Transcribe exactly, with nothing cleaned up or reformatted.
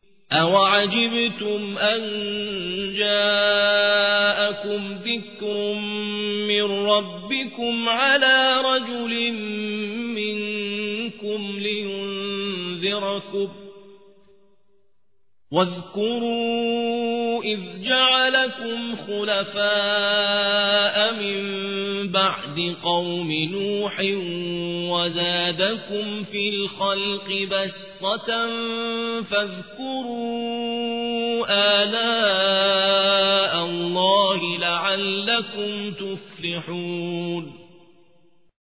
أَوَعَجِبْتُمْ أَنْ جَاءَكُمْ ذِكْرٌ مِّنْ رَبِّكُمْ عَلَى رَجُلٍ مِّنْكُمْ لِيُنْذِرَكُمْ وَاذْكُرُوا إِذْ جَعَلَكُمْ خُلَفَاءَ مِنْ بَعْدِ قَوْمِ نُوحٍ وَزَادَكُمْ فِي الْخَلْقِ بَسْطَةً فاذكروا آلاء الله لعلكم تفلحون